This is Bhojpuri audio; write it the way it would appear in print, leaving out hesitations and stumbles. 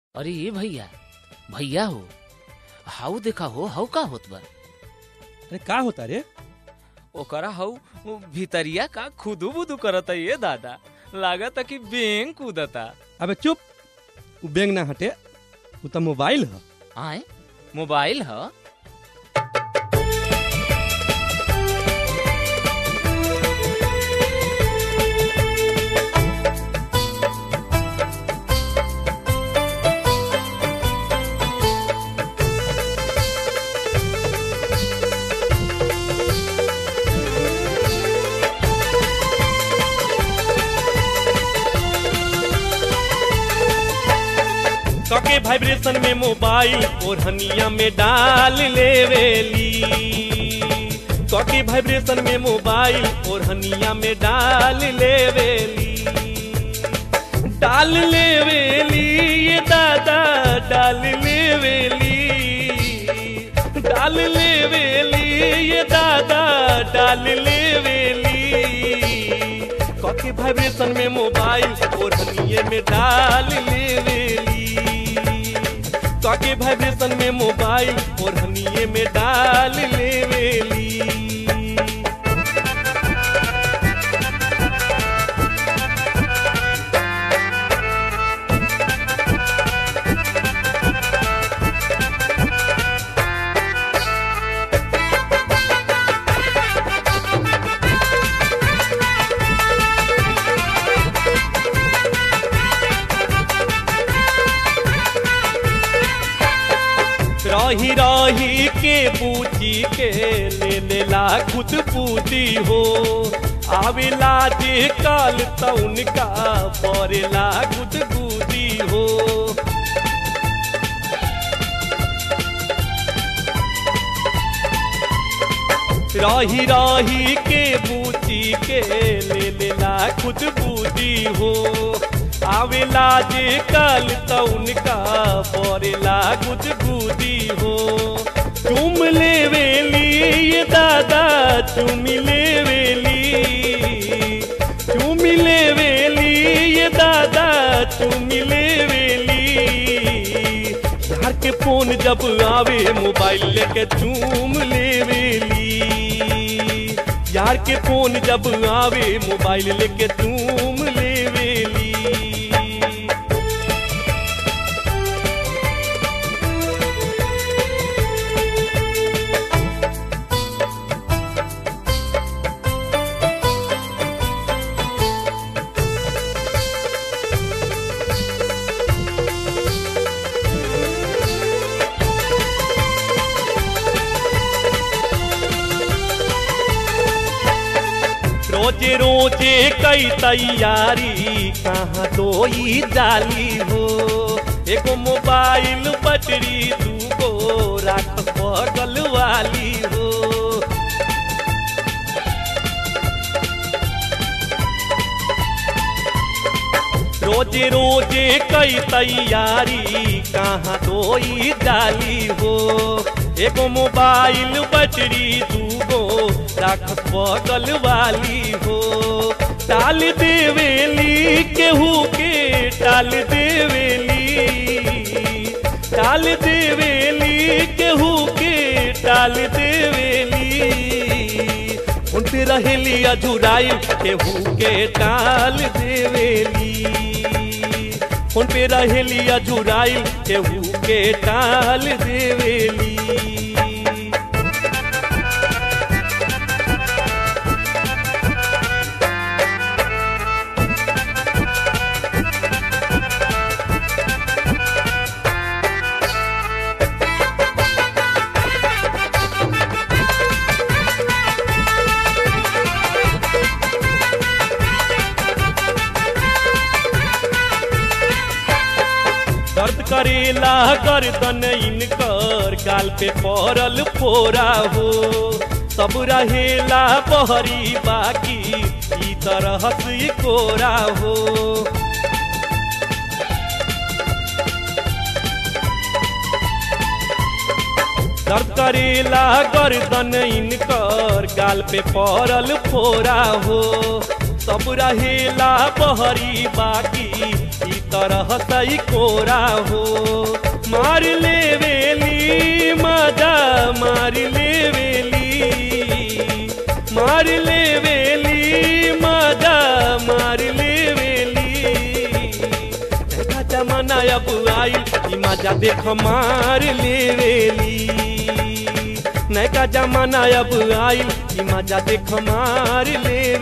अरे ये भैया भैया हो हाउ देखा हो हाउ का होत बा। अरे का होता रे? ओकरा हाउ भीतरिया का खुदू बुदू करता ये दादा, लागता कि बेंग कूदता। अबे चुप, उ बेंग ना हटे, उ तो मोबाइल है। आए मोबाइल है? के वाइब्रेशन में मोबाइल ओढ़निया में डाल लेवेली, के वाइब्रेशन में मोबाइल ओढ़निया में डाल लेवेली, डाल लेवेली ये दादा डाल लेवेली, डाल लेवेली ये दादा डाल लेवेली, के वाइब्रेशन में मोबाइल ओढ़निया में डाल लेवेली, के वाइब्रेशन में मोबाइल ओढ़निए में डाल लेवेली। रही रही के पूछी के ले लेला खुद पूती हो, आवेला जे काल त उनका परेला खुद बूदी हो। रही रही के पूछी के ले लेला खुद बूदी हो, आवेला जे काल त उनका परेला खुद बूदी हो। चुम लेवेली ये दादा चुम लेवेली, चुम लेवेली ये दादा चुम लेवेली, यार के फोन जब आवे मोबाइल लेके चूम लेवेली, यार के फोन जब आवे मोबाइल लेके चूम लेवेली। रोजे रोजे कई तैयारी कहाँ दोई डाली हो, एगो मोबाइल बैटरी दूगो राख बगल वाली हो। रोजे रोजे कई तैयारी कहाँ दोई डाली हो, एगो मोबाइल बैटरी दूगो राख बगल वाली हो। टाल देवेली केहू के टाल देवेली, टाल देवेली केहू के टाल देवेली, उन पे रहेली अजुराइल केहू के टाल देवेली, उन पे रहेली अजुराइल केहू के टाल देवेली। दर्द करेला गर्दन इनकर गाल पे पड़ल फोरा हो, सब रहेला बहरी बाकी ई तरह से कोरा हो। दर्द करेला गर्दन इनकर गाल पे पड़ल फोरा हो, सब रहेला बहरी बाकी ई तरह सही कोरा हो। मार लेवेली मजा मार लेवेली, मार लेवेली मजा मार लेवेली। नैका जमाना अब आइल ई मजा देख मार लेवेली। नैका जमाना अब आइल ई मजा देख मार लेवेली।